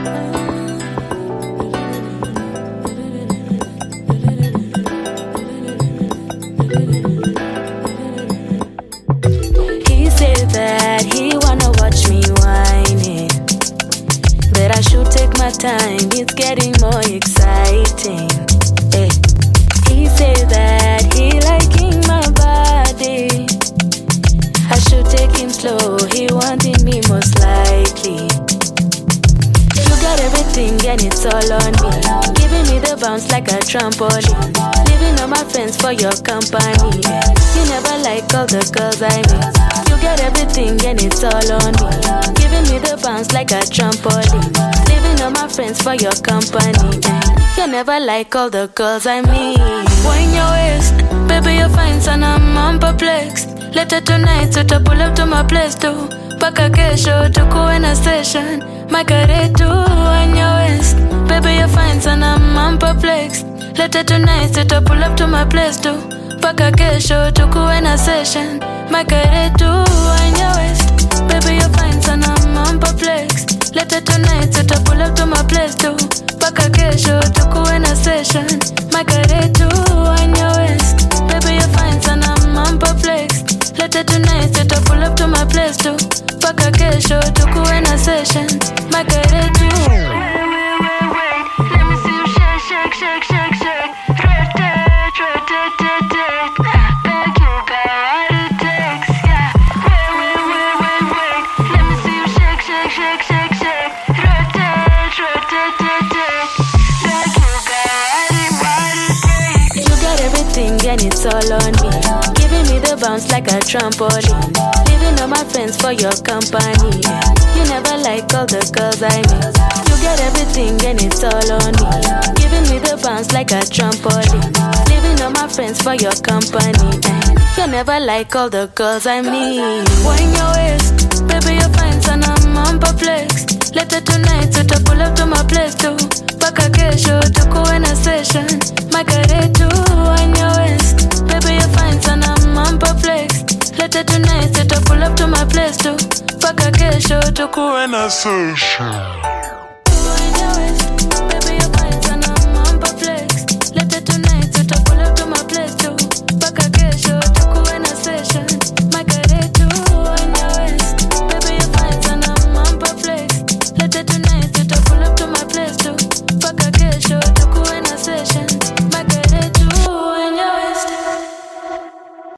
He said that he wanna watch me whining, but I should take my time, it's getting more exciting. Hey. He said that he liking my body, I should take him slow, he wanting me most likely. You got everything and it's all on me, giving me the bounce like a trampoline, leaving all my friends for your company. You never like all the girls I meet. You got everything and it's all on me, giving me the bounce like a trampoline, leaving all my friends for your company. You never like all the girls I meet. Wind your waist, baby you're fine, son, I'm perplexed. Later tonight, so to pull up to my place too. Paka kesho, tuko in a session. My carre too, wind your waist, baby you're fine, son, I'm perplexed. Later tonight, so to pull up to my place too. Paka kesho, tuko in a session. My carre too, wind your waist, baby you're fine, son, I'm perplexed. Later tonight, so to pull up to my place too. Paka kesho, tuko in a session. My carre too, wind your waist, baby you're fine, son, I'm perplexed. Later tonight, so to pull up to my place too. Paka kesho, tuko in a session. My carre too. Wait, let me see you shake, shake, shake, shake, shake. Rotate, rotate, rotate. Think you got what it takes, yeah. Wait, let me see you shake, shake, shake, shake, shake. Rotate, rotate, rotate. Think you got what it takes. You got everything and it's all on me, giving me the bounce like a trampoline, leaving all my friends for your company. You never like all the girls I meet. You got everything and it's all on me, giving me the bounce like a trampoline, leaving all my friends for your company. You never like all the girls I meet. Wind your waist, baby you're fine, son, I'm perplexed. Later tonight, so to pull up to my place too. Paka kesho, tuko in a session. My carre too, wind your waist, baby you're fine, son, I'm perplexed. Later tonight, so to pull up to my place too. Paka kesho, tuko in a session.